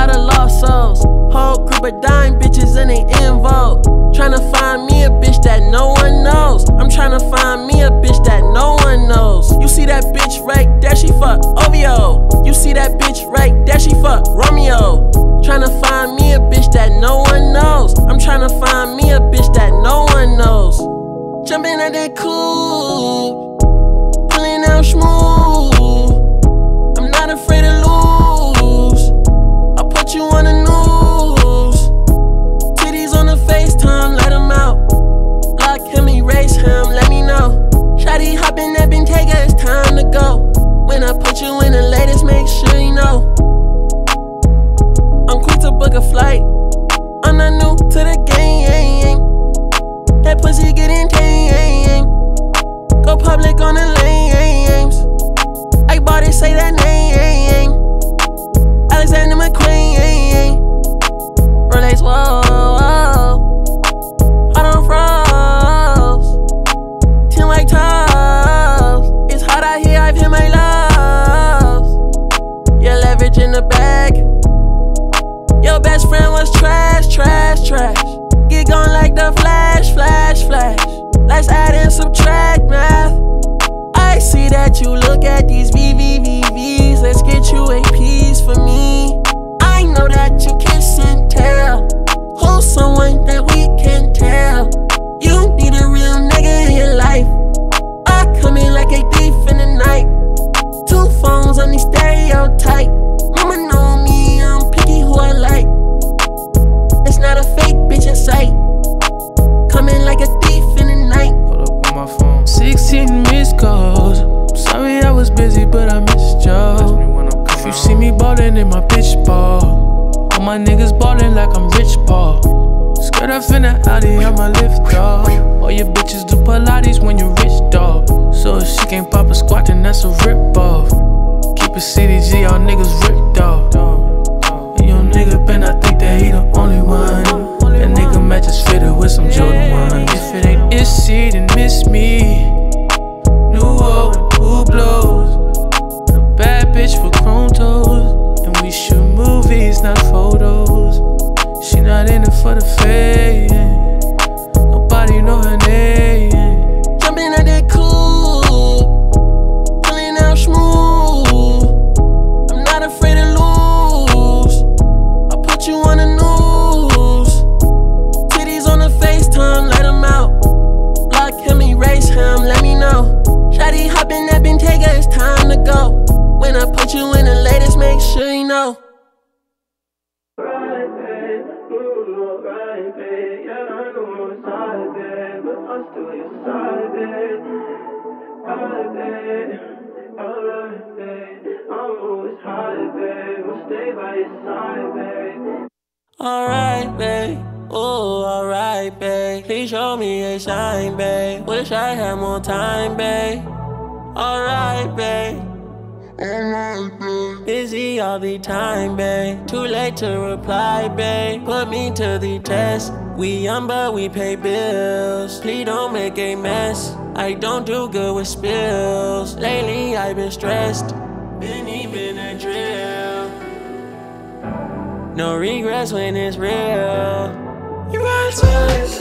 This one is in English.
lot of lost souls. Whole group of dying bitches and they in vogue. Tryna find me a bitch that no one knows. I'm tryna find me a bitch that no one knows. You see that bitch right there, she fuck OVO. You see that bitch right there, she fuck Romeo. Tryna find me a bitch that no one knows. I'm tryna find me a bitch that no one knows. Jumping at that coupe, pulling out smooth. I'm not afraid to lose. I'll put you on the news. Titties on the FaceTime, let him out. Block him, erase him, let me know. Shawty hopping that Bentayga, it's time to go. When I put you in the latest, make sure you know. I'm quick to book a flight. I'm not new to the game. That pussy getting tame. Go public on the lanes. I bought it, say that name. Alexander McQueen. Rolex, whoa, whoa. Hot on froze. 10 white toes. It's hot out here, I've hit my lows. Yeah, leverage in the bag. Your best friend was trash, trash, trash. Get gone like the flash, flash, flash. Let's add and subtract math. I see that you look at these VVVVs. Let's get you a piece for me. I know that you kiss and tell. Who's someone that we can tell? You need a real nigga in your life. I come in like a thief in the night. 2 phones on the stereotype. Mama know me, I'm picky who I like. It's not a fake bitch in sight. Coming like a thief in the night. Hold up on my phone. 16 missed calls. I'm sorry I was busy, but I missed y'all. If you see me ballin' in my bitch ball, all my niggas ballin' like I'm Rich Paul. Skirt off in the Audi, I'm a lift dog. All your bitches do Pilates when you rich dog. So if she can't pop a squat, then that's a rip off. Keep it CDG, all niggas ripped off. And your nigga Ben, I think that he the only one. That nigga matches fitted with some Jordan 1. If it ain't Issy, then miss me. New old and who blows. A bad bitch for chrome toes. And we shoot movies, not photos. She not in it for the fame. Nobody know her name. Jumping at that coupe, pulling out smooth. I'm not afraid to lose. I'll put you on the news. Titties on the FaceTime, let him out. Block him, erase him, let me know. Shawty hopping that Bentayga, it's time to go. When I put you in the latest, make sure you know. Right, babe, right, babe. Yeah, I know I'm sorry, babe, but I'm still your side, babe. Right, babe, alright, babe. I'm always high, babe. I'll stay by your side, babe. Alright, babe. Ooh, alright, babe. Please show me a sign, babe. Wish I had more time, babe. Alright, babe. Busy all the time, babe. Too late to reply, babe. Put me to the test. We young, but we pay bills. Please don't make a mess. I don't do good with spills. Lately, I've been stressed. Been even a drill. No regrets when it's real. You got to